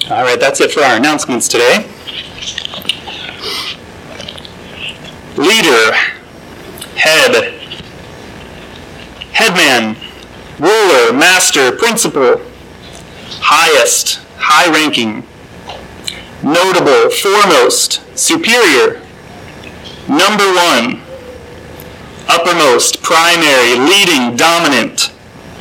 All right, that's it for our announcements today. Leader, head, headman, ruler, master, principal, highest, high-ranking, notable, foremost, superior, number one, uppermost, primary, leading, dominant.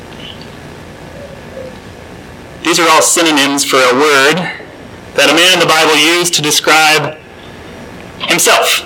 These are all synonyms for a word that a man in the Bible used to describe himself.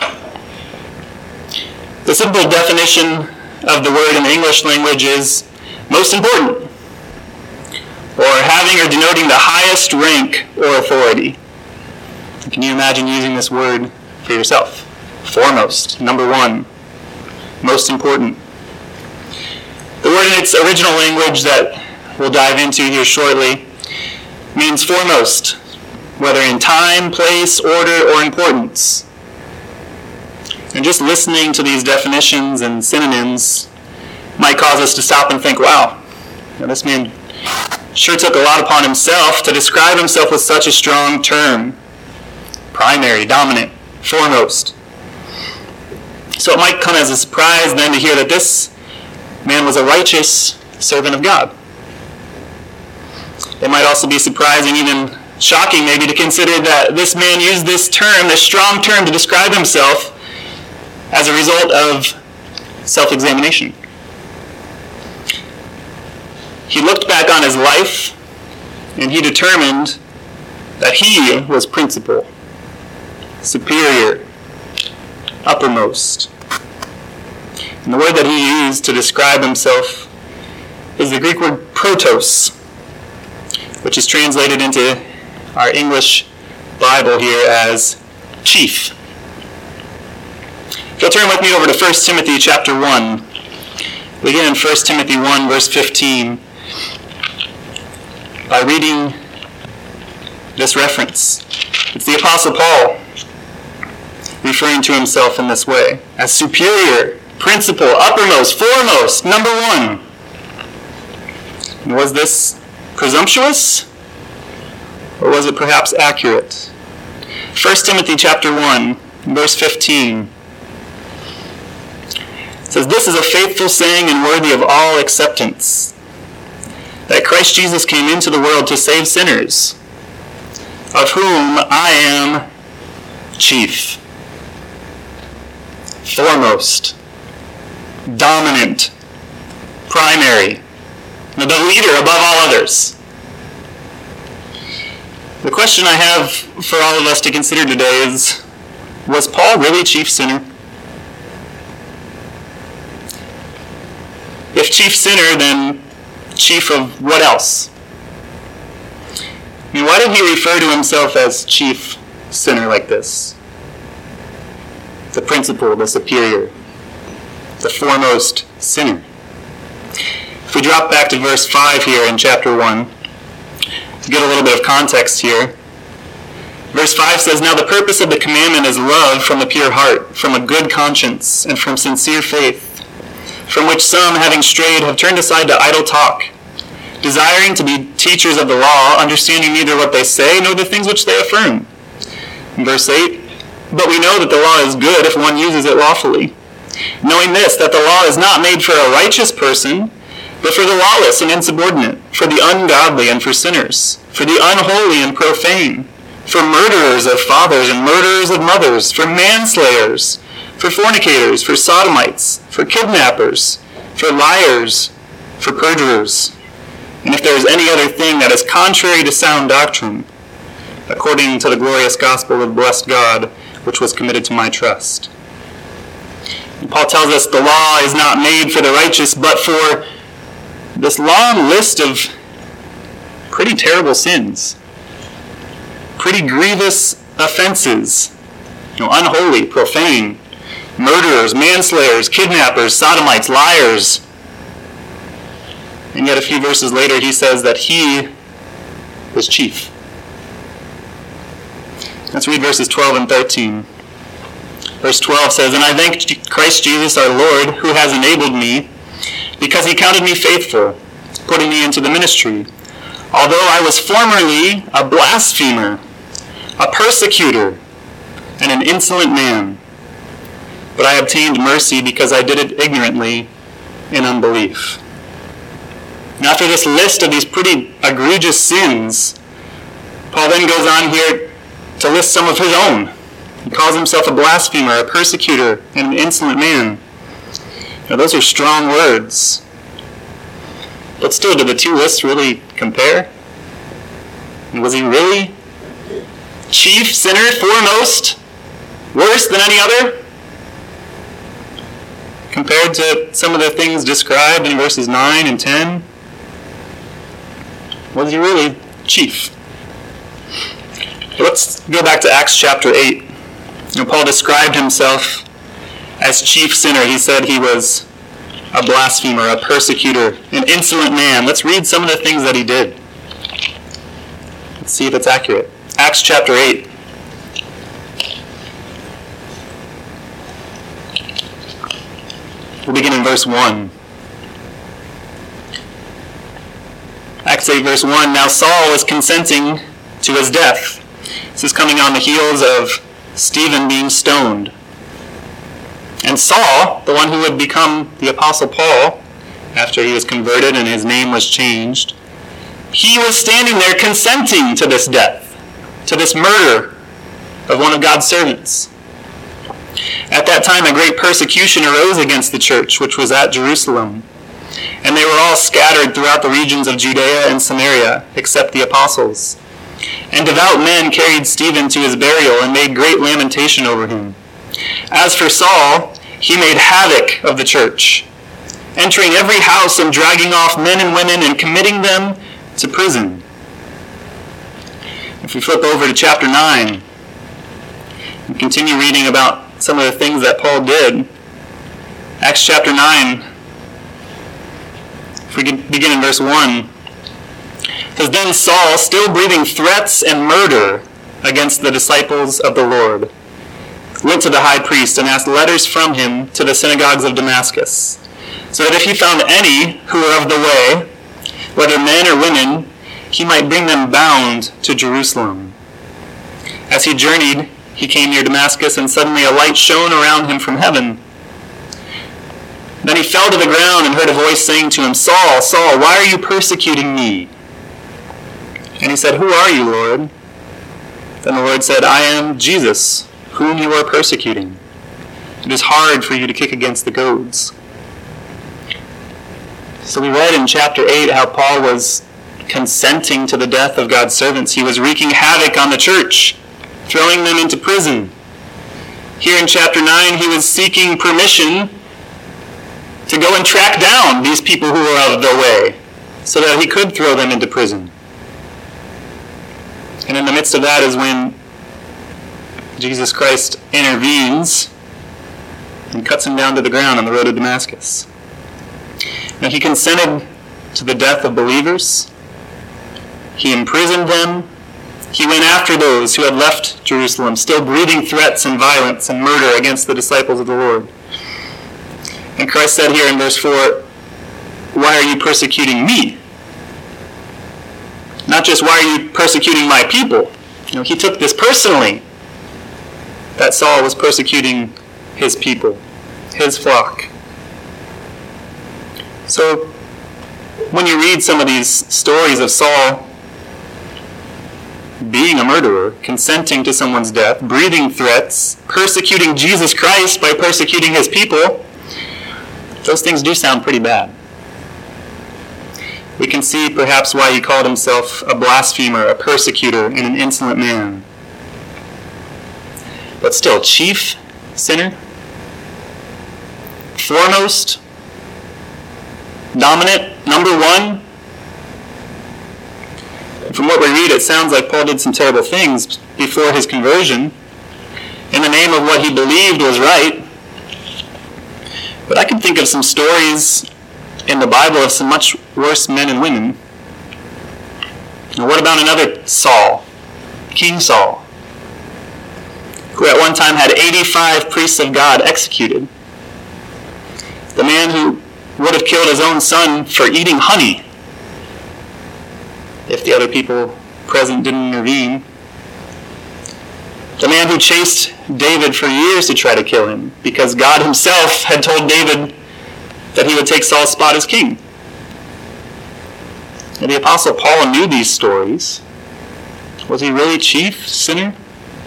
The simple definition of the word in the English language is most important, or having or denoting the highest rank or authority. Can you imagine using this word for yourself? Foremost, number one, most important. The word in its original language that we'll dive into here shortly means foremost, whether in time, place, order, or importance. And just listening to these definitions and synonyms might cause us to stop and think, wow, this man sure took a lot upon himself to describe himself with such a strong term. Primary, dominant, foremost. So it might come as a surprise then to hear that this man was a righteous servant of God. It might also be surprising, even shocking maybe, to consider that this man used this term, this strong term, to describe himself as a result of self-examination. He looked back on his life and he determined that he was principal, superior, uppermost. And the word that he used to describe himself is the Greek word protos, which is translated into our English Bible here as chief. If you'll turn with me over to 1 Timothy chapter 1. We begin in 1 Timothy 1, verse 15, by reading this reference. It's the Apostle Paul referring to himself in this way, as superior, principal, uppermost, foremost, number one. And was this presumptuous, or was it perhaps accurate? 1 Timothy chapter 1, verse 15 says, "This is a faithful saying and worthy of all acceptance, that Christ Jesus came into the world to save sinners, of whom I am chief." Foremost, dominant, primary, the leader above all others. The question I have for all of us to consider today is, was Paul really chief sinner? If chief sinner, then chief of what else? I mean, why did he refer to himself as chief sinner like this? The principal, the superior, the foremost sinner. If we drop back to verse 5 here in chapter 1, to get a little bit of context here, verse 5 says, "Now the purpose of the commandment is love from a pure heart, from a good conscience, and from sincere faith, from which some, having strayed, have turned aside to idle talk, desiring to be teachers of the law, understanding neither what they say nor the things which they affirm." In verse 8, "But we know that the law is good if one uses it lawfully, knowing this, that the law is not made for a righteous person, but for the lawless and insubordinate, for the ungodly and for sinners, for the unholy and profane, for murderers of fathers and murderers of mothers, for manslayers, for fornicators, for sodomites, for kidnappers, for liars, for perjurers, and if there is any other thing that is contrary to sound doctrine, according to the glorious gospel of blessed God, which was committed to my trust." And Paul tells us the law is not made for the righteous, but for this long list of pretty terrible sins, pretty grievous offenses, unholy, profane, murderers, manslayers, kidnappers, sodomites, liars. And yet a few verses later he says that he was chief. Let's read verses 12 and 13. Verse 12 says, "And I thank Christ Jesus our Lord, who has enabled me, because he counted me faithful, putting me into the ministry, Although I was formerly a blasphemer, a persecutor, and an insolent man, but I obtained mercy because I did it ignorantly in unbelief. And after this list of these pretty egregious sins, Paul then goes on here to list some of his own. He calls himself a blasphemer, a persecutor, and an insolent man. Now, those are strong words. But still, do the two lists really compare? And was he really chief sinner, foremost, worse than any other? Compared to some of the things described in verses 9 and 10? Was he really chief? Let's go back to Acts chapter 8. Paul described himself as chief sinner. He said he was a blasphemer, a persecutor, an insolent man. Let's read some of the things that he did. Let's see if it's accurate. Acts chapter 8. We'll begin in verse 1. Acts 8 verse 1, Now Saul was consenting to his death. This is coming on the heels of Stephen being stoned. And Saul, the one who would become the Apostle Paul after he was converted and his name was changed, he was standing there consenting to this death, to this murder of one of God's servants. At that time, a great persecution arose against the church, which was at Jerusalem. And they were all scattered throughout the regions of Judea and Samaria, except the apostles. And devout men carried Stephen to his burial and made great lamentation over him. As for Saul, he made havoc of the church, entering every house and dragging off men and women and committing them to prison. If we flip over to chapter 9 and continue reading about some of the things that Paul did, Acts chapter 9, if we can begin in verse 1, it says, Then Saul, still breathing threats and murder against the disciples of the Lord, went to the high priest and asked letters from him to the synagogues of Damascus, so that if he found any who were of the way, whether men or women, he might bring them bound to Jerusalem. As he journeyed, he came near Damascus, and suddenly a light shone around him from heaven. Then he fell to the ground and heard a voice saying to him, Saul, Saul, why are you persecuting me? And he said, Who are you, Lord? Then the Lord said, I am Jesus, whom you are persecuting. It is hard for you to kick against the goads. So we read in chapter 8 how Paul was consenting to the death of God's servants. He was wreaking havoc on the church, throwing them into prison. Here in chapter 9, he was seeking permission to go and track down these people who were out of their way so that he could throw them into prison. And in the midst of that is when Jesus Christ intervenes and cuts him down to the ground on the road to Damascus. Now, he consented to the death of believers. He imprisoned them. He went after those who had left Jerusalem, still breathing threats and violence and murder against the disciples of the Lord. And Christ said here in verse 4, Why are you persecuting me? Not just, why are you persecuting my people? He took this personally, that Saul was persecuting his people, his flock. So, when you read some of these stories of Saul being a murderer, consenting to someone's death, breathing threats, persecuting Jesus Christ by persecuting his people, those things do sound pretty bad. We can see perhaps why he called himself a blasphemer, a persecutor, and an insolent man. But still, chief sinner, foremost, dominant, number one. From what we read, it sounds like Paul did some terrible things before his conversion in the name of what he believed was right. But I can think of some stories in the Bible of some much worse men and women. Now, what about another Saul, King Saul, who at one time had 85 priests of God executed? The man who would have killed his own son for eating honey. if the other people present didn't intervene. The man who chased David for years to try to kill him because God himself had told David that he would take Saul's spot as king. And the Apostle Paul knew these stories. Was he really chief sinner?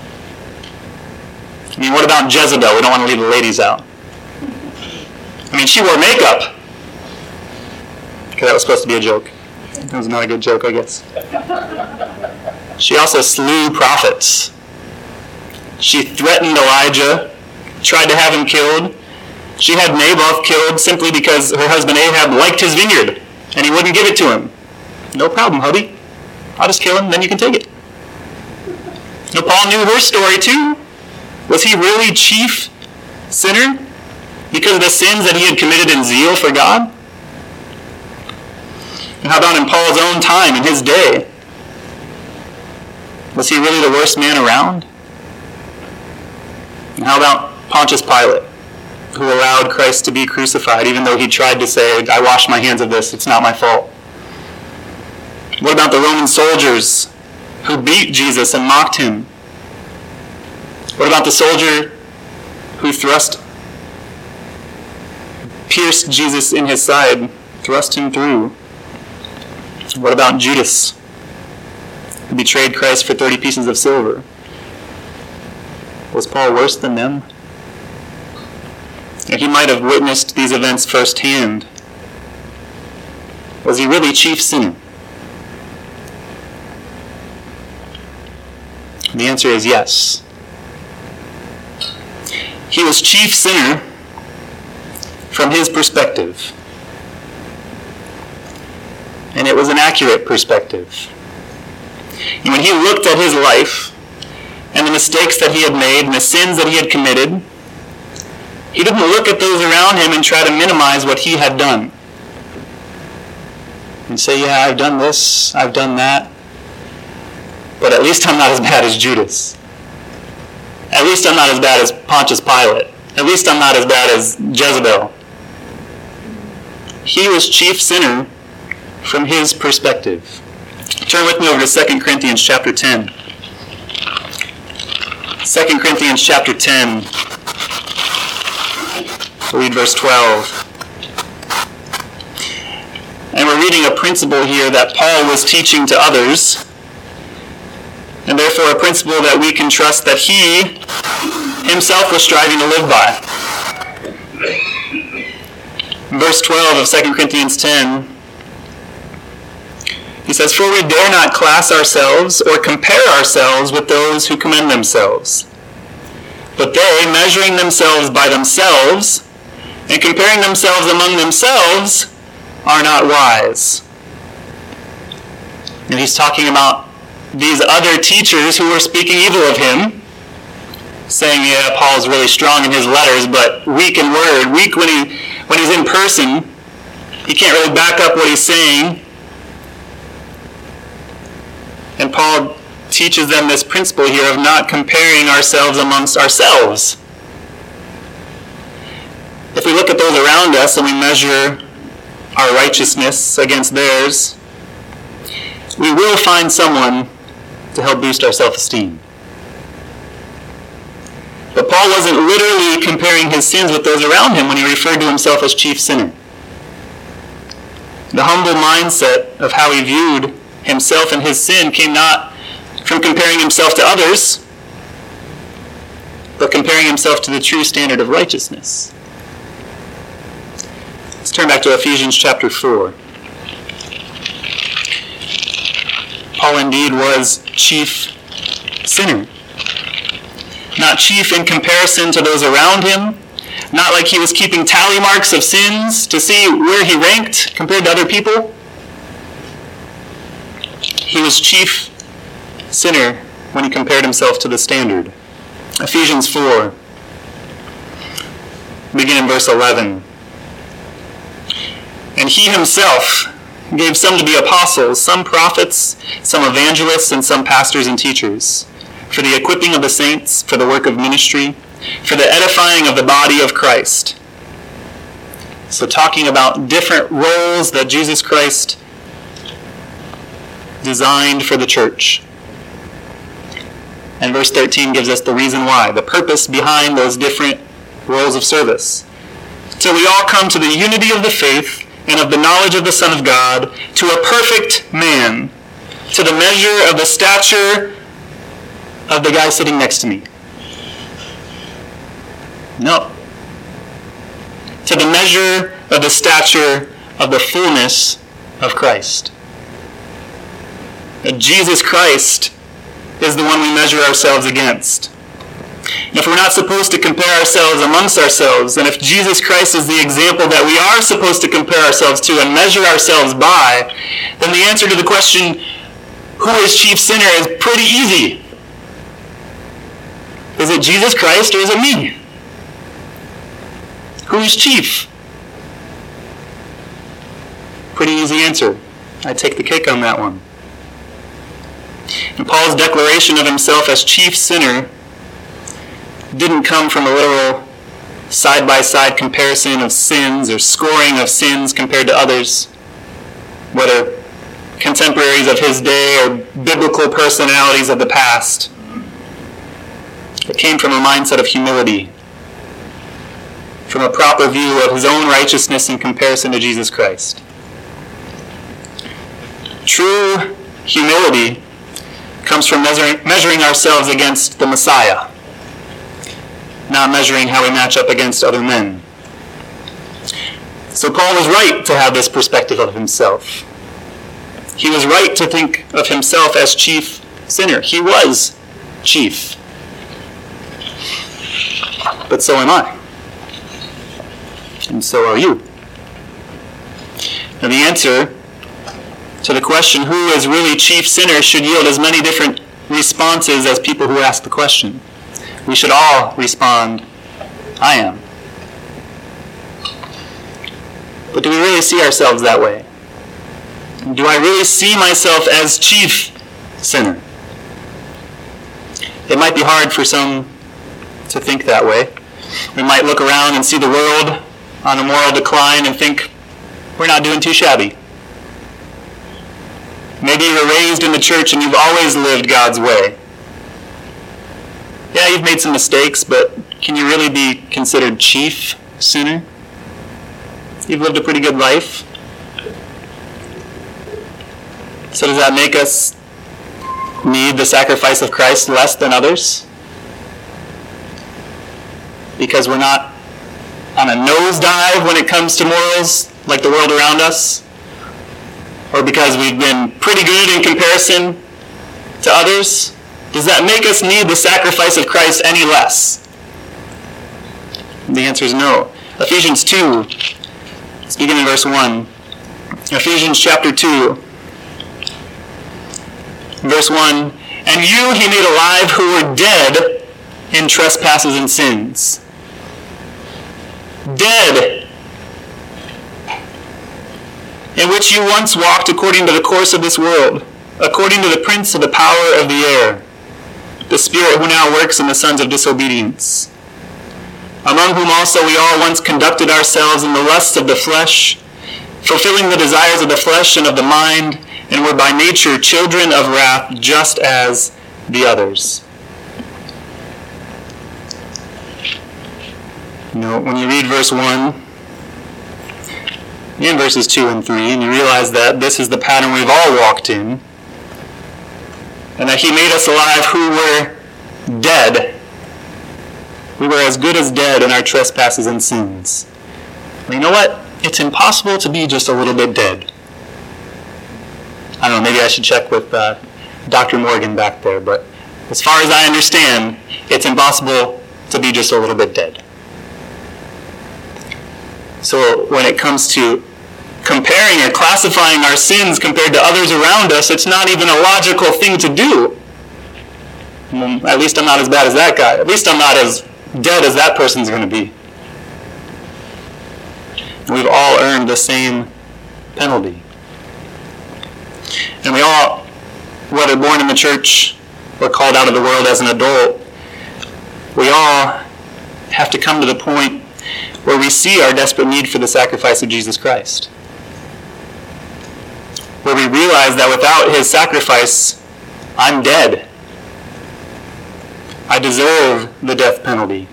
I mean, what about Jezebel? We don't want to leave the ladies out. I mean, she wore makeup. Okay, that was supposed to be a joke. That was not a good joke, I guess. She also slew prophets. She threatened Elijah, tried to have him killed. She had Naboth killed simply because her husband Ahab liked his vineyard, and he wouldn't give it to him. No problem, hubby. I'll just kill him, then you can take it. Now, Paul knew her story too. Was he really chief sinner because of the sins that he had committed in zeal for God? And how about in Paul's own time, in his day? Was he really the worst man around? And how about Pontius Pilate, who allowed Christ to be crucified, even though he tried to say, I wash my hands of this, it's not my fault? What about the Roman soldiers who beat Jesus and mocked him? What about the soldier who pierced Jesus in his side, thrust him through? What about Judas, who betrayed Christ for 30 pieces of silver? Was Paul worse than them? He might have witnessed these events firsthand. Was he really chief sinner? The answer is yes. He was chief sinner from his perspective. And it was an accurate perspective. And when he looked at his life and the mistakes that he had made and the sins that he had committed, he didn't look at those around him and try to minimize what he had done. And say, yeah, I've done this, I've done that, but at least I'm not as bad as Judas. At least I'm not as bad as Pontius Pilate. At least I'm not as bad as Jezebel. He was chief sinner from his perspective. Turn with me over to 2 Corinthians chapter 10. 2 Corinthians chapter 10. We'll read verse 12. And we're reading a principle here that Paul was teaching to others, and therefore a principle that we can trust that he himself was striving to live by. Verse 12 of 2 Corinthians 10, he says, For we dare not class ourselves or compare ourselves with those who commend themselves. But they, measuring themselves by themselves and comparing themselves among themselves, are not wise. And he's talking about these other teachers who were speaking evil of him, saying, yeah, Paul's really strong in his letters, but weak in word, weak when he's in person. He can't really back up what he's saying. And Paul teaches them this principle here of not comparing ourselves amongst ourselves. If we look at those around us and we measure our righteousness against theirs, we will find someone to help boost our self-esteem. But Paul wasn't literally comparing his sins with those around him when he referred to himself as chief sinner. The humble mindset of how he viewed himself and his sin came not from comparing himself to others, but comparing himself to the true standard of righteousness. Let's turn back to Ephesians chapter 4. Paul indeed was chief sinner. Not chief in comparison to those around him, not like he was keeping tally marks of sins to see where he ranked compared to other people. He was chief sinner when he compared himself to the standard. Ephesians 4, begin in verse 11. And he himself gave some to be apostles, some prophets, some evangelists, and some pastors and teachers, for the equipping of the saints, for the work of ministry, for the edifying of the body of Christ. So talking about different roles that Jesus Christ designed for the church. And verse 13 gives us the reason why, the purpose behind those different roles of service. Till we all come to the unity of the faith and of the knowledge of the Son of God, to a perfect man, to the measure of the stature of the guy sitting next to me. No. To the measure of the stature of the fullness of Christ. That Jesus Christ is the one we measure ourselves against. And if we're not supposed to compare ourselves amongst ourselves, and if Jesus Christ is the example that we are supposed to compare ourselves to and measure ourselves by, then the answer to the question, who is chief sinner, is pretty easy. Is it Jesus Christ or is it me? Who is chief? Pretty easy answer. I take the cake on that one. And Paul's declaration of himself as chief sinner didn't come from a literal side-by-side comparison of sins or scoring of sins compared to others, whether contemporaries of his day or biblical personalities of the past. It came from a mindset of humility, from a proper view of his own righteousness in comparison to Jesus Christ. True humility comes from measuring ourselves against the Messiah, not measuring how we match up against other men. So Paul was right to have this perspective of himself. He was right to think of himself as chief sinner. He was chief. But so am I. And so are you. Now the answer to the question, who is really chief sinner, should yield as many different responses as people who ask the question. We should all respond, I am. But do we really see ourselves that way? Do I really see myself as chief sinner? It might be hard for some to think that way. We might look around and see the world on a moral decline and think, we're not doing too shabby. Maybe you were raised in the church and you've always lived God's way. Yeah, you've made some mistakes, but can you really be considered chief sinner? You've lived a pretty good life. So does that make us need the sacrifice of Christ less than others? Because we're not on a nosedive when it comes to morals like the world around us? Or because we've been pretty good in comparison to others? Does that make us need the sacrifice of Christ any less? The answer is no. Ephesians 2, let's begin in verse 1. Ephesians chapter 2, verse 1. And you he made alive who were dead in trespasses and sins. Dead. In which you once walked according to the course of this world, according to the prince of the power of the air, the spirit who now works in the sons of disobedience, among whom also we all once conducted ourselves in the lusts of the flesh, fulfilling the desires of the flesh and of the mind, and were by nature children of wrath, just as the others. You know, when you read verse 1, and verses 2 and 3, and you realize that this is the pattern we've all walked in, and that he made us alive who were dead. We were as good as dead in our trespasses and sins. Well, you know what? It's impossible to be just a little bit dead. I don't know, maybe I should check with Dr. Morgan back there, but as far as I understand, it's impossible to be just a little bit dead. So when it comes to comparing or classifying our sins compared to others around us, it's not even a logical thing to do. At least I'm not as bad as that guy. At least I'm not as dead as that person's going to be. We've all earned the same penalty. And we all, whether born in the church or called out of the world as an adult, we all have to come to the point where we see our desperate need for the sacrifice of Jesus Christ. where we realize that without his sacrifice, I'm dead. I deserve the death penalty.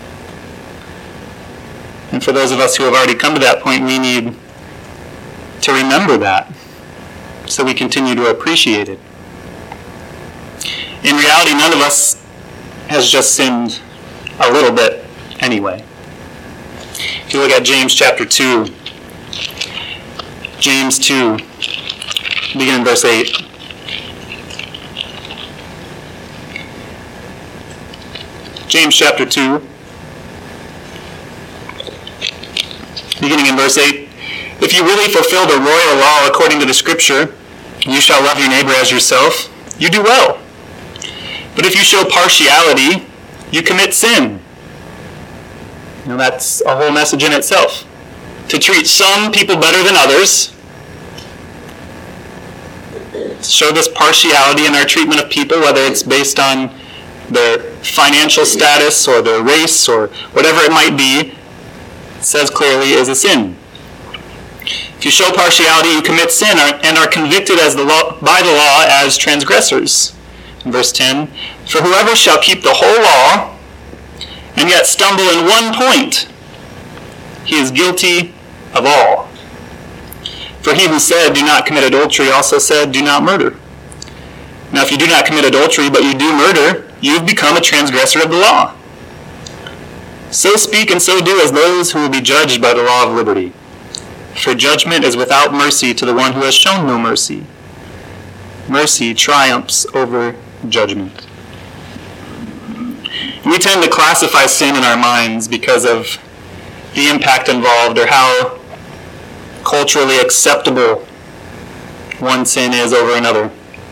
And for those of us who have already come to that point, we need to remember that so we continue to appreciate it. In reality, none of us has just sinned a little bit anyway. If you look at James chapter 2, James 2, begin in verse 8. James chapter 2, beginning in verse 8. If you really fulfill the royal law according to the Scripture, you shall love your neighbor as yourself, you do well. But if you show partiality, you commit sin. Now that's a whole message in itself. To treat some people better than others, show this partiality in our treatment of people, whether it's based on their financial status or their race or whatever it might be, says clearly is a sin. If you show partiality, you commit sin and are convicted by the law as transgressors. In verse 10, for whoever shall keep the whole law and yet stumble in one point, he is guilty of all. For he who said, do not commit adultery, also said, do not murder. Now if you do not commit adultery, but you do murder, you have become a transgressor of the law. So speak and so do as those who will be judged by the law of liberty. For judgment is without mercy to the one who has shown no mercy. Mercy triumphs over judgment. We tend to classify sin in our minds because of the impact involved or how culturally acceptable one sin is over another.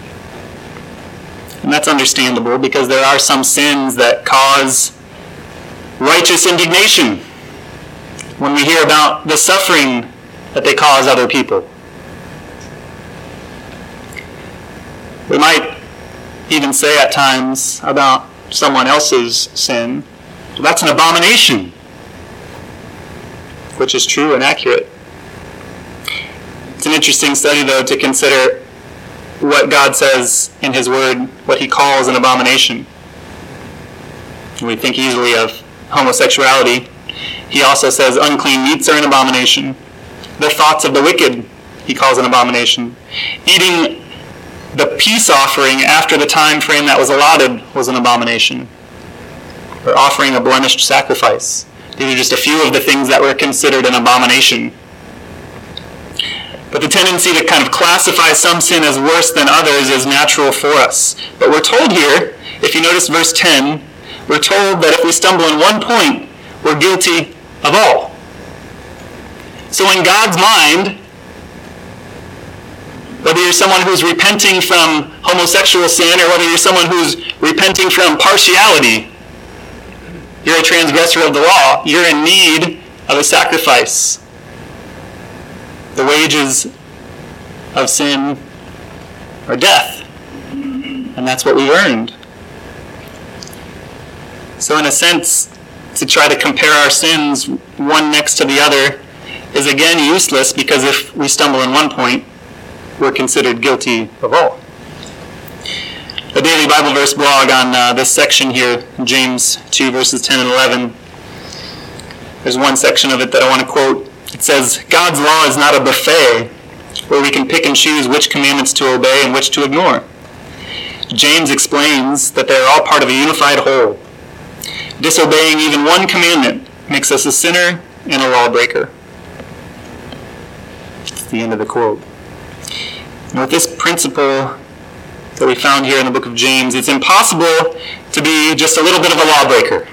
And that's understandable because there are some sins that cause righteous indignation when we hear about the suffering that they cause other people. We might even say at times about someone else's sin, that's an abomination, which is true and accurate. It's an interesting study, though, to consider what God says in his word, what he calls an abomination. We think easily of homosexuality. He also says unclean meats are an abomination. The thoughts of the wicked he calls an abomination. Eating the peace offering after the time frame that was allotted was an abomination. Or offering a blemished sacrifice. These are just a few of the things that were considered an abomination. But the tendency to kind of classify some sin as worse than others is natural for us. But we're told here, if you notice verse 10, we're told that if we stumble in one point, we're guilty of all. So in God's mind, whether you're someone who's repenting from homosexual sin or whether you're someone who's repenting from partiality, you're a transgressor of the law. You're in need of a sacrifice. The wages of sin are death. And that's what we've earned. So in a sense, to try to compare our sins one next to the other is again useless because if we stumble in one point, we're considered guilty of all. The Daily Bible Verse blog on this section here, James 2 verses 10 and 11, there's one section of it that I want to quote. It says, God's law is not a buffet where we can pick and choose which commandments to obey and which to ignore. James explains that they are all part of a unified whole. Disobeying even one commandment makes us a sinner and a lawbreaker. That's the end of the quote. And with this principle that we found here in the book of James, it's impossible to be just a little bit of a lawbreaker.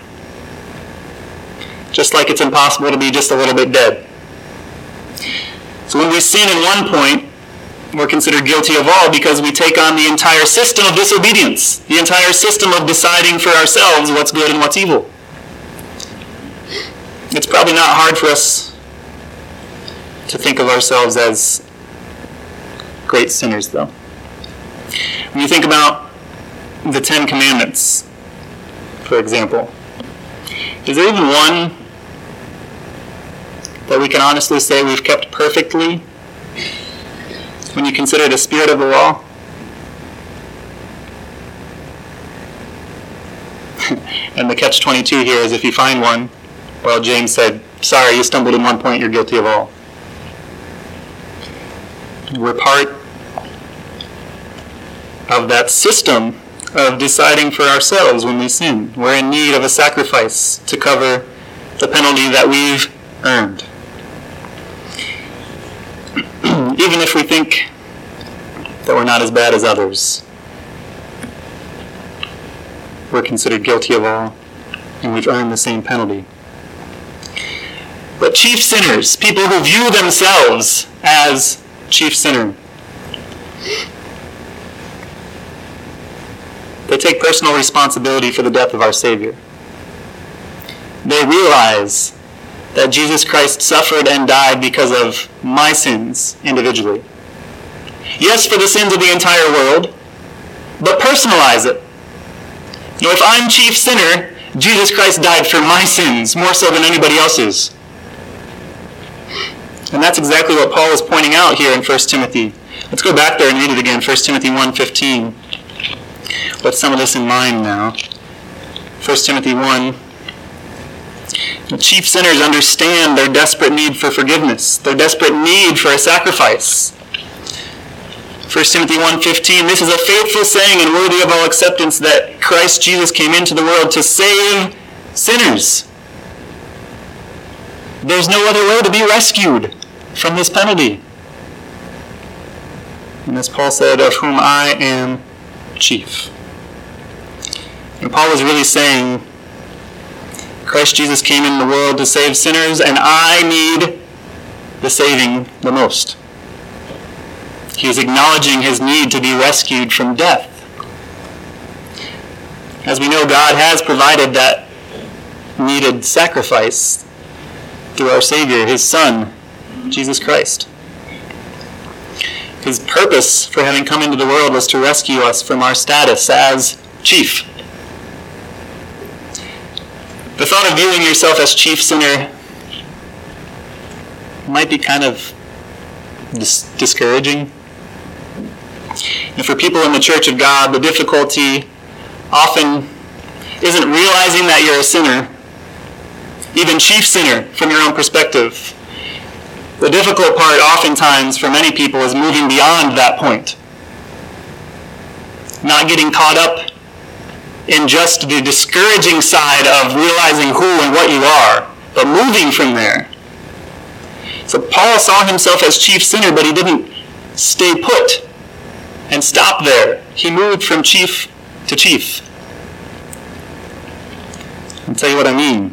Just like it's impossible to be just a little bit dead. So when we sin in one point, we're considered guilty of all because we take on the entire system of disobedience, the entire system of deciding for ourselves what's good and what's evil. It's probably not hard for us to think of ourselves as great sinners, though. When you think about the 10 Commandments, for example, is there even one that we can honestly say we've kept perfectly? when you consider the spirit of the law? And the catch-22 here is if you find one, well, James said, sorry, you stumbled in one point, you're guilty of all. We're part of that system of deciding for ourselves when we sin. We're in need of a sacrifice to cover the penalty that we've earned. Even if we think that we're not as bad as others, we're considered guilty of all, and we've earned the same penalty. But chief sinners, people who view themselves as chief sinner, they take personal responsibility for the death of our Savior. They realize that Jesus Christ suffered and died because of my sins individually. Yes, for the sins of the entire world, but personalize it. You know, if I'm chief sinner, Jesus Christ died for my sins more so than anybody else's. And that's exactly what Paul is pointing out here in 1 Timothy. Let's go back there and read it again, 1 Timothy 1:15. With some of this in mind now. 1 Timothy 1. The chief sinners understand their desperate need for forgiveness, their desperate need for a sacrifice. 1 Timothy 1:15, this is a faithful saying and worthy of all acceptance that Christ Jesus came into the world to save sinners. There's no other way to be rescued from this penalty. And as Paul said, of whom I am chief. And Paul was really saying, Christ Jesus came into the world to save sinners, and I need the saving the most. He is acknowledging his need to be rescued from death. As we know, God has provided that needed sacrifice through our Savior, his Son, Jesus Christ. His purpose for having come into the world was to rescue us from our status as chief. The thought of viewing yourself as chief sinner might be kind of discouraging. And for people in the Church of God, the difficulty often isn't realizing that you're a sinner, even chief sinner from your own perspective. The difficult part oftentimes for many people is moving beyond that point. Not getting caught up in just the discouraging side of realizing who and what you are, but moving from there. So Paul saw himself as chief sinner, but he didn't stay put and stop there. He moved from chief to chief. I'll tell you what I mean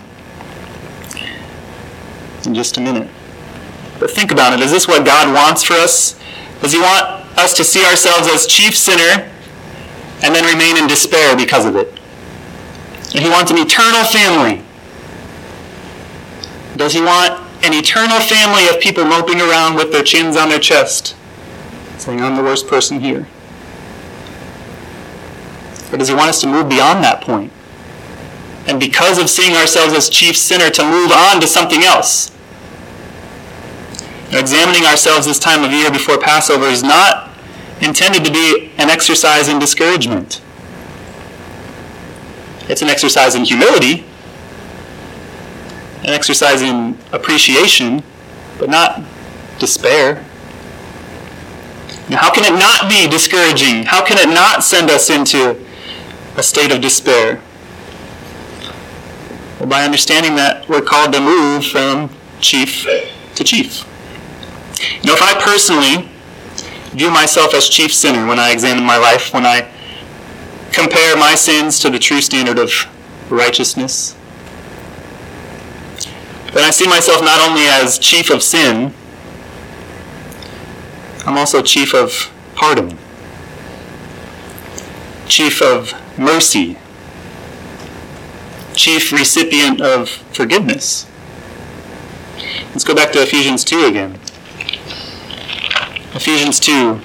in just a minute. But think about it. Is this what God wants for us? Does he want us to see ourselves as chief sinner and then remain in despair because of it? And he wants an eternal family. Does he want an eternal family of people moping around with their chins on their chest, saying, I'm the worst person here? Or does he want us to move beyond that point? And because of seeing ourselves as chief sinner, to move on to something else? Now, examining ourselves this time of year before Passover is not intended to be an exercise in discouragement. It's an exercise in humility, an exercise in appreciation, but not despair. Now, how can it not be discouraging? How can it not send us into a state of despair? Well, by understanding that we're called to move from chief to chief. You know, if I personally view myself as chief sinner when I examine my life, when I compare my sins to the true standard of righteousness, then I see myself not only as chief of sin, I'm also chief of pardon, chief of mercy, chief recipient of forgiveness. Let's go back to Ephesians 2 again. Ephesians 2.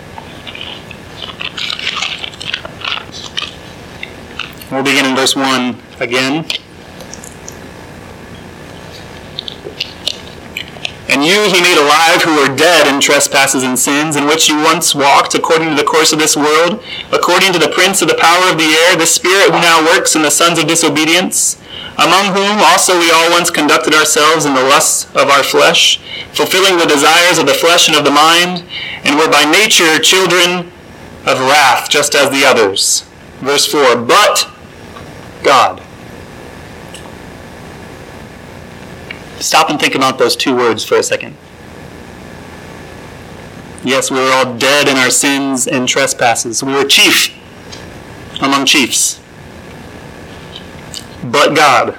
We'll begin in verse 1 again. And you he made alive who were dead in trespasses and sins, in which you once walked according to the course of this world, according to the prince of the power of the air, the spirit who now works in the sons of disobedience, among whom also we all once conducted ourselves in the lusts of our flesh, fulfilling the desires of the flesh and of the mind, and were by nature children of wrath, just as the others. Verse 4, but God. Stop and think about those two words for a second. Yes, we were all dead in our sins and trespasses. We were chief among chiefs. But God.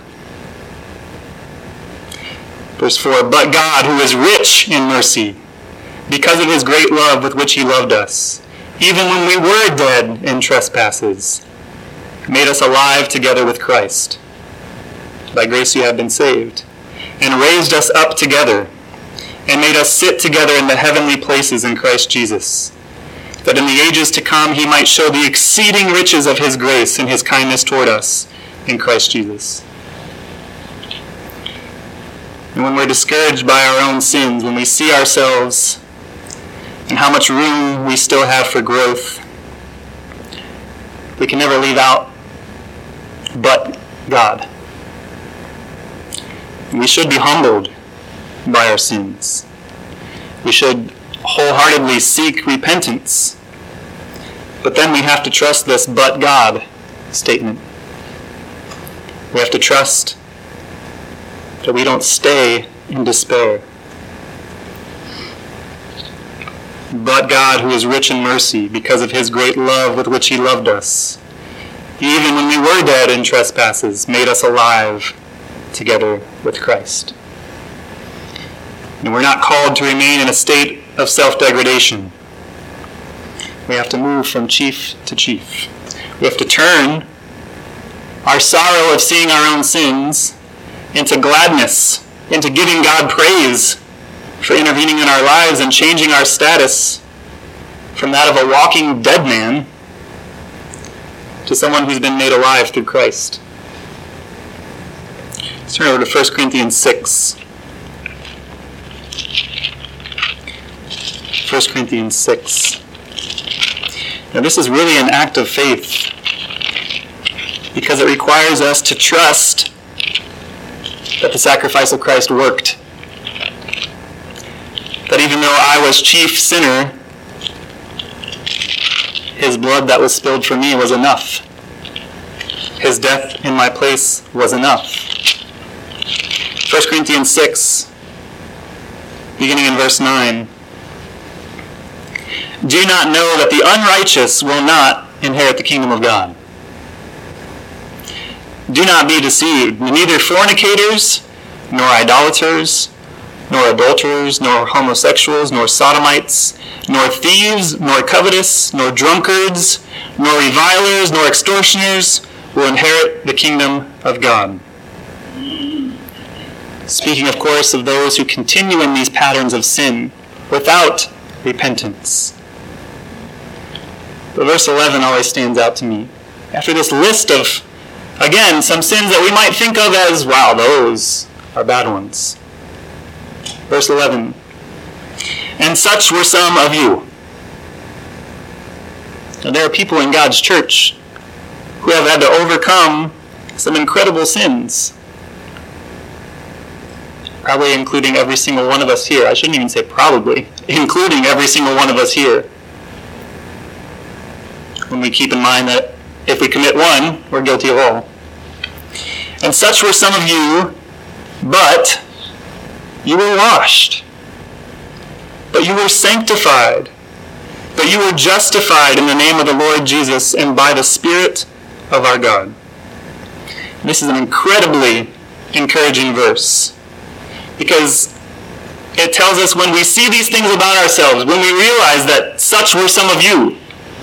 Verse 4, but God, who is rich in mercy, because of his great love with which he loved us, even when we were dead in trespasses, made us alive together with Christ. By grace you have been saved, and raised us up together, and made us sit together in the heavenly places in Christ Jesus, that in the ages to come he might show the exceeding riches of his grace and his kindness toward us in Christ Jesus. And when we're discouraged by our own sins, when we see ourselves and how much room we still have for growth, we can never leave out but God. We should be humbled by our sins. We should wholeheartedly seek repentance. But then we have to trust this but God statement. We have to trust that we don't stay in despair. But God, who is rich in mercy, because of his great love with which he loved us, even when we were dead in trespasses, made us alive together with Christ. And we're not called to remain in a state of self-degradation. We have to move from chief to chief. We have to turn our sorrow of seeing our own sins into gladness, into giving God praise for intervening in our lives and changing our status from that of a walking dead man to someone who's been made alive through Christ. Let's turn over to 1 Corinthians 6. 1 Corinthians 6. Now this is really an act of faith because it requires us to trust that the sacrifice of Christ worked. That even though I was chief sinner, his blood that was spilled for me was enough. His death in my place was enough. 1 Corinthians 6, beginning in verse 9. Do you not know that the unrighteous will not inherit the kingdom of God? Do not be deceived. Neither fornicators, nor idolaters, nor adulterers, nor homosexuals, nor sodomites, nor thieves, nor covetous, nor drunkards, nor revilers, nor extortioners will inherit the kingdom of God. Speaking, of course, of those who continue in these patterns of sin without repentance. But verse 11 always stands out to me. After this list of, again, some sins that we might think of as, wow, those are bad ones. Verse 11. And such were some of you. Now, there are people in God's church who have had to overcome some incredible sins. Probably including every single one of us here. I shouldn't even say probably. Including every single one of us here. When we keep in mind that if we commit one, we're guilty of all. And such were some of you, but you were washed. But you were sanctified. But you were justified in the name of the Lord Jesus and by the Spirit of our God. This is an incredibly encouraging verse. Because it tells us when we see these things about ourselves, when we realize that such were some of you,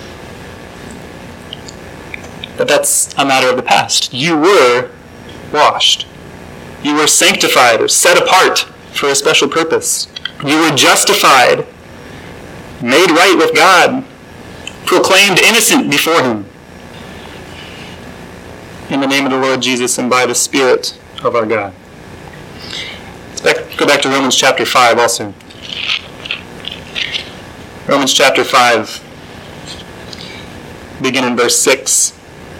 that that's a matter of the past. You were washed. You were sanctified or set apart for a special purpose. You were justified, made right with God, proclaimed innocent before him. In the name of the Lord Jesus and by the Spirit of our God. Go back to Romans chapter 5 also. Romans chapter 5, begin in verse 6.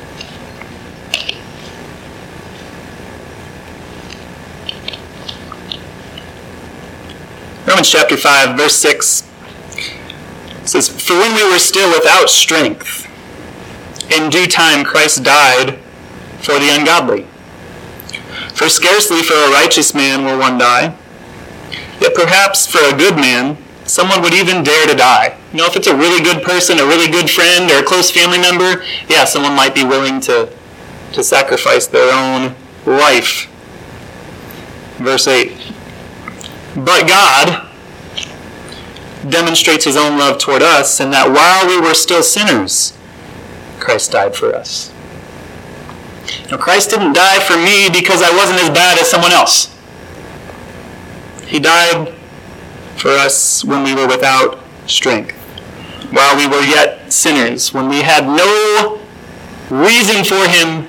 Romans chapter 5, verse 6 says, "For when we were still without strength, in due time Christ died for the ungodly. For scarcely for a righteous man will one die, yet perhaps for a good man someone would even dare to die." You know, if it's a really good person, a really good friend, or a close family member, yeah, someone might be willing to sacrifice their own life. Verse 8, "But God demonstrates his own love toward us, in that while we were still sinners, Christ died for us." Now, Christ didn't die for me because I wasn't as bad as someone else. He died for us when we were without strength, while we were yet sinners, when we had no reason for him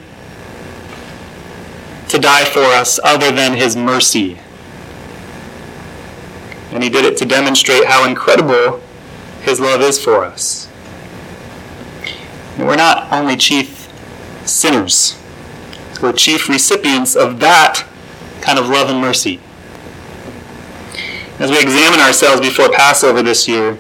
to die for us other than his mercy. And he did it to demonstrate how incredible his love is for us. And we're not only chief sinners, we're chief recipients of that kind of love and mercy. As we examine ourselves before Passover this year,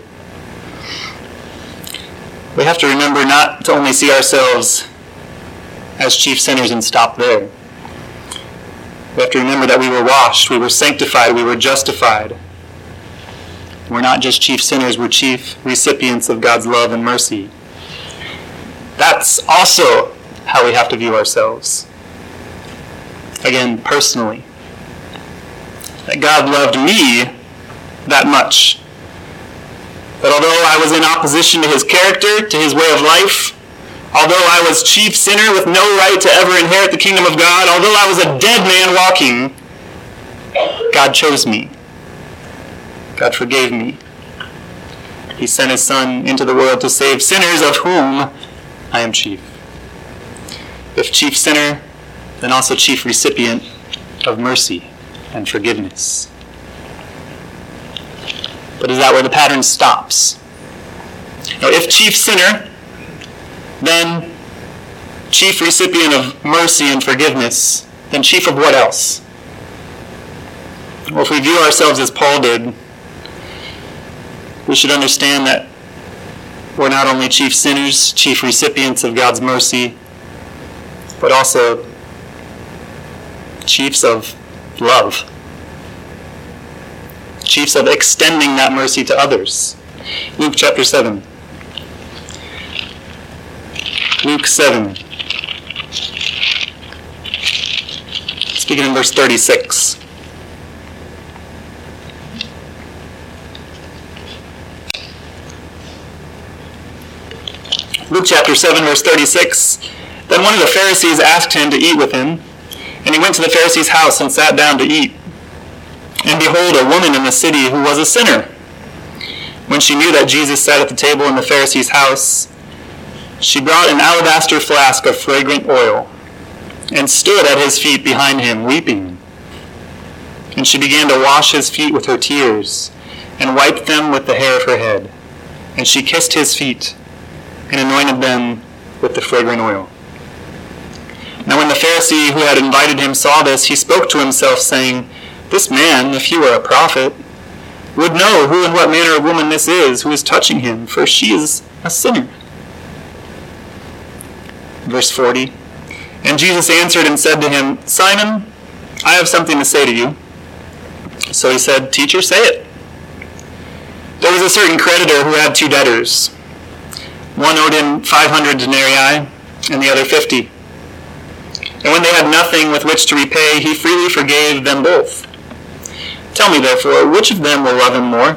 we have to remember not to only see ourselves as chief sinners and stop there. We have to remember that we were washed, we were sanctified, we were justified. We're not just chief sinners, we're chief recipients of God's love and mercy. That's also how we have to view ourselves. Again, personally. That God loved me that much. That although I was in opposition to his character, to his way of life, although I was chief sinner with no right to ever inherit the kingdom of God, although I was a dead man walking, God chose me. God forgave me. He sent his Son into the world to save sinners, of whom I am chief. If chief sinner, then also chief recipient of mercy and forgiveness. But is that where the pattern stops? Now, if chief sinner, then chief recipient of mercy and forgiveness, then chief of what else? Well, if we view ourselves as Paul did, we should understand that we're not only chief sinners, chief recipients of God's mercy, but also chiefs of love. Chiefs of extending that mercy to others. Luke chapter 7. Luke 7. Speaking in verse 36. Luke chapter 7, verse 36. Then one of the Pharisees asked him to eat with him, and he went to the Pharisee's house and sat down to eat. And behold, a woman in the city who was a sinner. When she knew that Jesus sat at the table in the Pharisee's house, she brought an alabaster flask of fragrant oil, and stood at his feet behind him, weeping. And she began to wash his feet with her tears, and wiped them with the hair of her head. And she kissed his feet, and anointed them with the fragrant oil. Now when the Pharisee who had invited him saw this, he spoke to himself, saying, "This man, if he were a prophet, would know who and what manner of woman this is who is touching him, for she is a sinner." Verse 40, and Jesus answered and said to him, "Simon, I have something to say to you." So he said, "Teacher, say it." There was a certain creditor who had two debtors. One owed him 500 denarii, and the other 50. And when they had nothing with which to repay, he freely forgave them both. "Tell me, therefore, which of them will love him more?"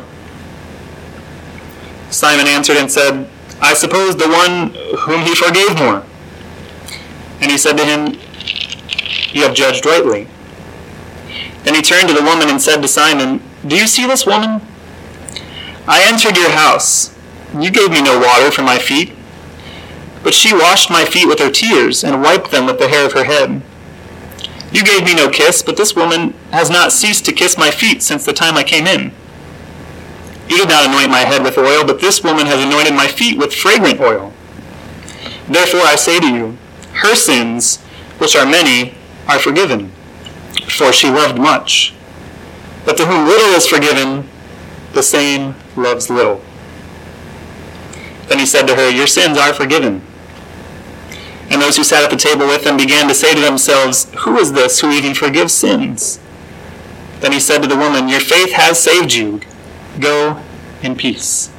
Simon answered and said, "I suppose the one whom he forgave more." And he said to him, "You have judged rightly." Then he turned to the woman and said to Simon, "Do you see this woman? I entered your house. You gave me no water for my feet, but she washed my feet with her tears and wiped them with the hair of her head. You gave me no kiss, but this woman has not ceased to kiss my feet since the time I came in. You did not anoint my head with oil, but this woman has anointed my feet with fragrant oil. Therefore I say to you, her sins, which are many, are forgiven, for she loved much. But to whom little is forgiven, the same loves little. Then he said to her, your sins are forgiven. And those who sat at the table with him began to say to themselves, who is this who even forgives sins? Then he said to the woman, your faith has saved you. Go in peace.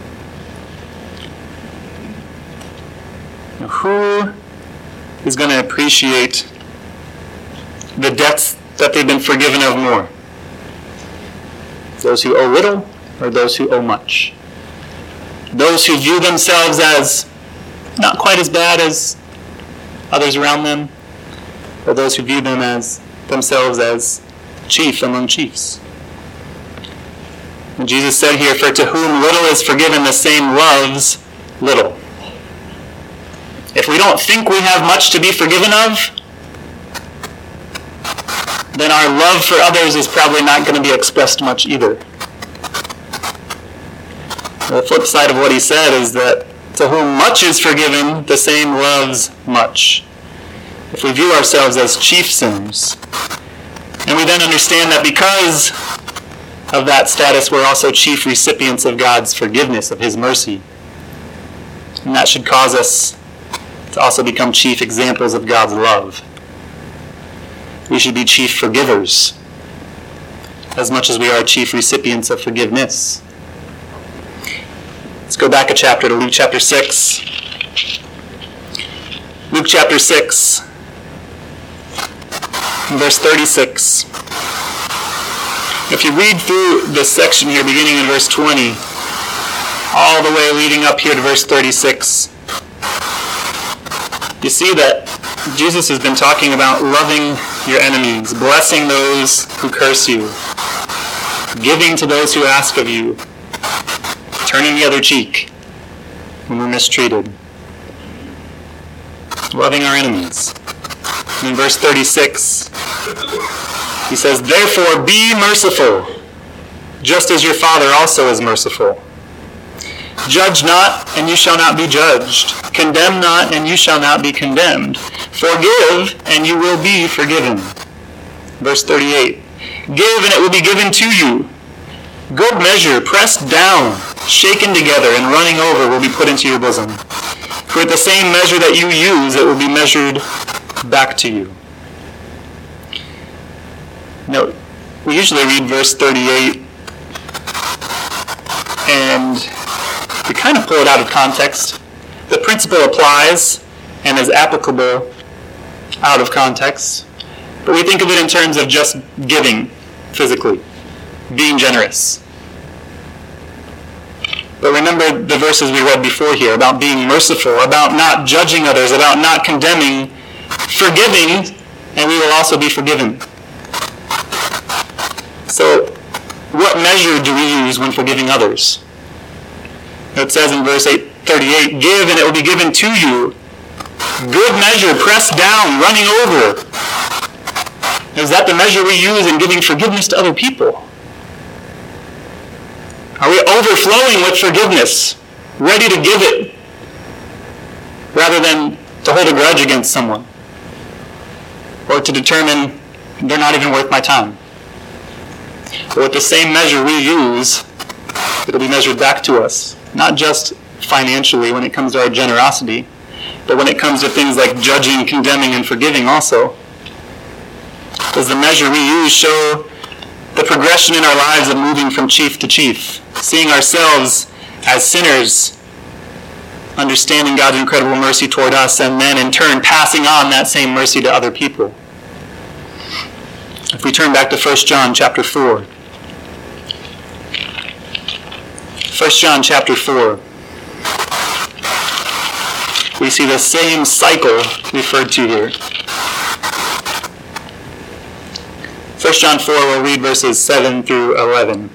Now, who is going to appreciate the debts that they've been forgiven of more? Those who owe little or those who owe much? Those who view themselves as not quite as bad as others around them, or those who view themselves as chief among chiefs? And Jesus said here, for to whom little is forgiven, the same loves little. If we don't think we have much to be forgiven of, then our love for others is probably not going to be expressed much either. The flip side of what he said is that to whom much is forgiven, the same loves much. If we view ourselves as chief sinners, and we then understand that because of that status, we're also chief recipients of God's forgiveness, of his mercy. And that should cause us to also become chief examples of God's love. We should be chief forgivers, as much as we are chief recipients of forgiveness. Let's go back a chapter to Luke chapter 6. Luke chapter 6, verse 36. If you read through this section here, beginning in verse 20, all the way leading up here to verse 36, you see that Jesus has been talking about loving your enemies, blessing those who curse you, giving to those who ask of you, turning the other cheek when we're mistreated, loving our enemies. And in verse 36, he says, therefore be merciful, just as your Father also is merciful. Judge not, and you shall not be judged. Condemn not, and you shall not be condemned. Forgive, and you will be forgiven. Verse 38, give, and it will be given to you. Good measure, pressed down, shaken together, and running over will be put into your bosom. For at the same measure that you use, it will be measured back to you. Now, we usually read verse 38, and we kind of pull it out of context. The principle applies and is applicable out of context, but we think of it in terms of just giving physically, being generous. But remember the verses we read before here about being merciful, about not judging others, about not condemning, forgiving, and we will also be forgiven. So, what measure do we use when forgiving others? It says in verse 38, give and it will be given to you. Good measure, pressed down, running over. Is that the measure we use in giving forgiveness to other people? Are we overflowing with forgiveness, ready to give it, rather than to hold a grudge against someone, or to determine they're not even worth my time? But with the same measure we use, it'll be measured back to us. Not just financially when it comes to our generosity, but when it comes to things like judging, condemning, and forgiving also. Does the measure we use show the progression in our lives of moving from chief to chief, seeing ourselves as sinners, understanding God's incredible mercy toward us, and then in turn passing on that same mercy to other people? If we turn back to 1 John chapter 4. 1 John chapter 4. We see the same cycle referred to here. 1 John 4, we'll read verses 7 through 11.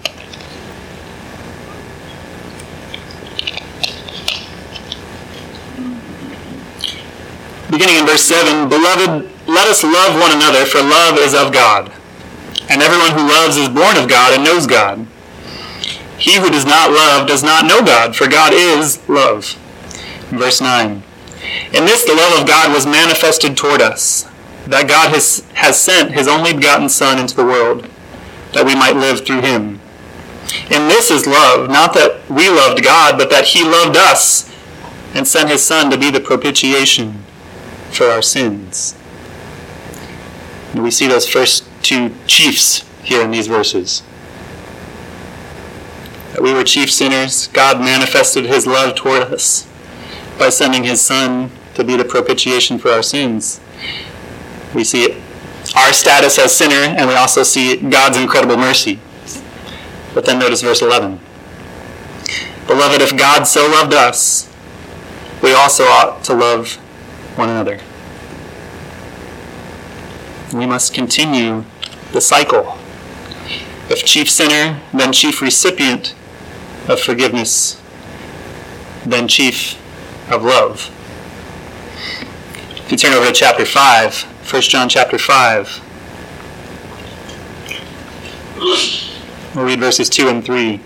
Beginning in verse 7, Beloved, let us love one another, for love is of God. And everyone who loves is born of God and knows God. He who does not love does not know God, for God is love. Verse 9. In this the love of God was manifested toward us, that God has sent his only begotten Son into the world, that we might live through him. In this is love, not that we loved God, but that he loved us and sent his Son to be the propitiation for our sins. And we see those first two chiefs here in these verses. That we were chief sinners. God manifested his love toward us by sending his Son to be the propitiation for our sins. We see our status as sinner, and we also see God's incredible mercy. But then notice verse 11. Beloved, if God so loved us, we also ought to love one another. We must continue the cycle. If chief sinner, then chief recipient of forgiveness, then chief of love. If you turn over to chapter 5, 1 John chapter 5, we'll read verses 2 and 3.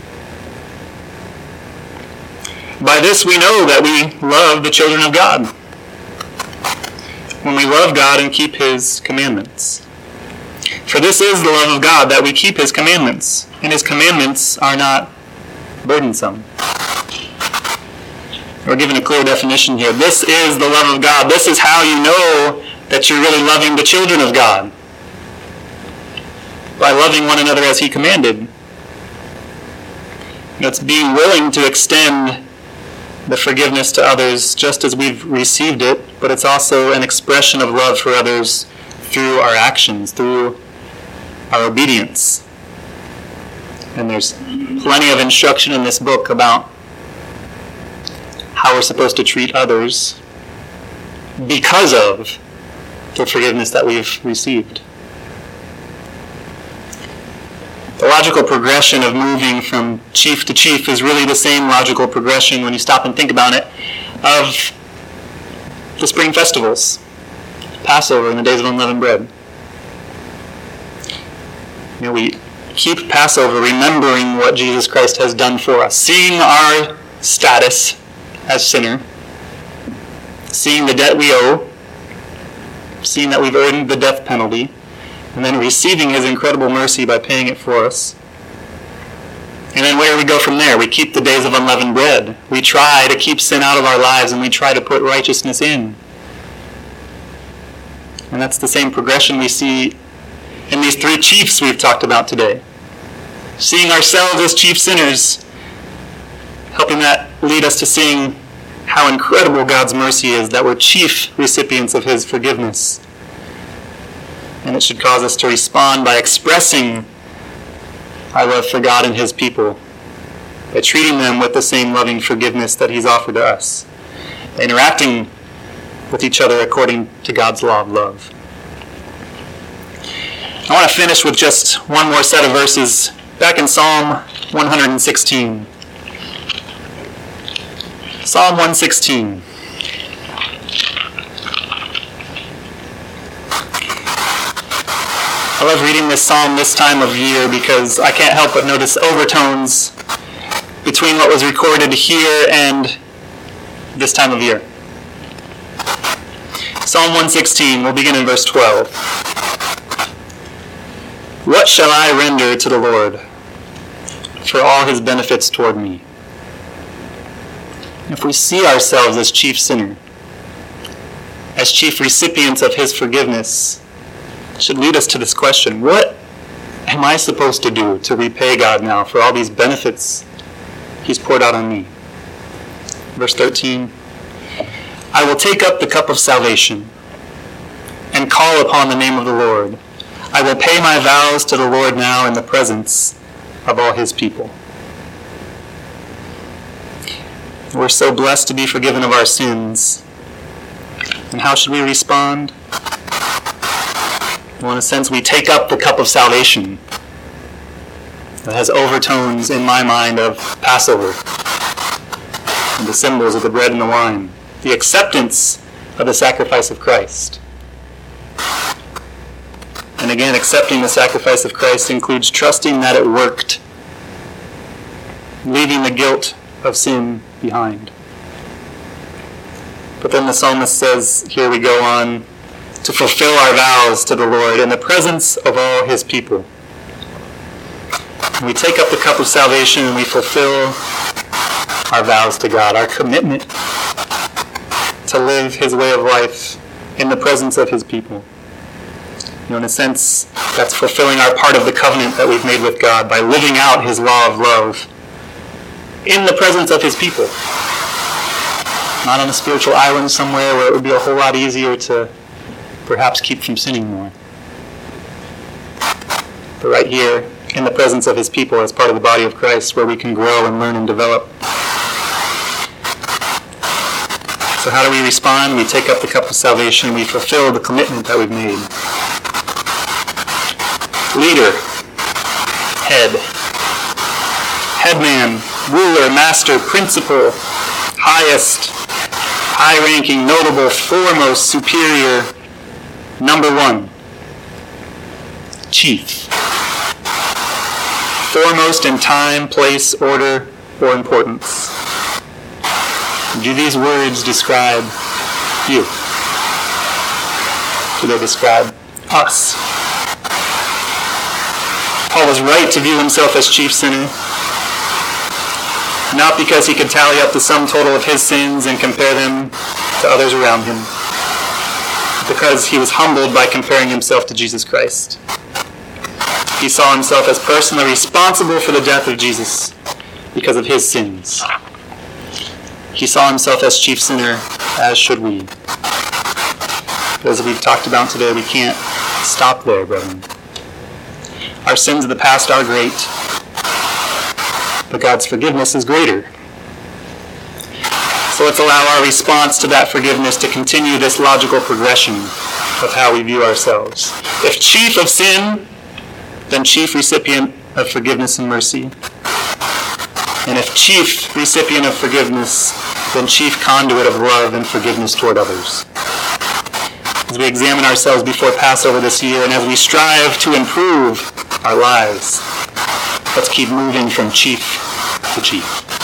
By this we know that we love the children of God, when we love God and keep his commandments. For this is the love of God, that we keep his commandments, and his commandments are not burdensome. We're given a clear definition here. This is the love of God. This is how you know that you're really loving the children of God. By loving one another as he commanded. It's being willing to extend the forgiveness to others just as we've received it, but it's also an expression of love for others through our actions, through our obedience. And there's plenty of instruction in this book about how we're supposed to treat others because of the forgiveness that we've received. The logical progression of moving from chief to chief is really the same logical progression, when you stop and think about it, of the spring festivals, Passover and the days of unleavened bread. We keep Passover remembering what Jesus Christ has done for us, seeing our status as sinner, seeing the debt we owe, seeing that we've earned the death penalty, and then receiving his incredible mercy by paying it for us. And then where do we go from there? We keep the days of unleavened bread. We try to keep sin out of our lives, and we try to put righteousness in. And that's the same progression we see in these three chiefs we've talked about today. Seeing ourselves as chief sinners, helping that lead us to seeing how incredible God's mercy is, that we're chief recipients of his forgiveness. And it should cause us to respond by expressing our love for God and his people, by treating them with the same loving forgiveness that he's offered to us, interacting with each other according to God's law of love. I want to finish with just one more set of verses back in Psalm 116. Psalm 116. I love reading this psalm this time of year because I can't help but notice overtones between what was recorded here and this time of year. Psalm 116, we'll begin in verse 12. What shall I render to the Lord for all his benefits toward me? If we see ourselves as chief sinner, as chief recipients of his forgiveness, it should lead us to this question: what am I supposed to do to repay God now for all these benefits he's poured out on me? Verse 13, I will take up the cup of salvation and call upon the name of the Lord. I will pay my vows to the Lord now in the presence of all his people. We're so blessed to be forgiven of our sins. And how should we respond? Well, in a sense, we take up the cup of salvation. It has overtones in my mind of Passover, and the symbols of the bread and the wine, the acceptance of the sacrifice of Christ. And again, accepting the sacrifice of Christ includes trusting that it worked, leaving the guilt of sin behind. But then the psalmist says, here we go on, to fulfill our vows to the Lord in the presence of all his people. We take up the cup of salvation and we fulfill our vows to God, our commitment to live his way of life in the presence of his people. In a sense, that's fulfilling our part of the covenant that we've made with God by living out his law of love in the presence of his people. Not on a spiritual island somewhere where it would be a whole lot easier to perhaps keep from sinning more. But right here, in the presence of his people as part of the body of Christ, where we can grow and learn and develop. So how do we respond? We take up the cup of salvation. We fulfill the commitment that we've made. Leader, head, headman, ruler, master, principal, highest, high-ranking, notable, foremost, superior, number one, chief. Foremost in time, place, order, or importance. Do these words describe you? Do they describe us? Paul was right to view himself as chief sinner, not because he could tally up the sum total of his sins and compare them to others around him, but because he was humbled by comparing himself to Jesus Christ. He saw himself as personally responsible for the death of Jesus because of his sins. He saw himself as chief sinner, as should we. But as we've talked about today, we can't stop there, brethren. Our sins of the past are great, but God's forgiveness is greater. So let's allow our response to that forgiveness to continue this logical progression of how we view ourselves. If chief of sin, then chief recipient of forgiveness and mercy. And if chief recipient of forgiveness, then chief conduit of love and forgiveness toward others. As we examine ourselves before Passover this year, and as we strive to improve our lives, let's keep moving from chief to chief.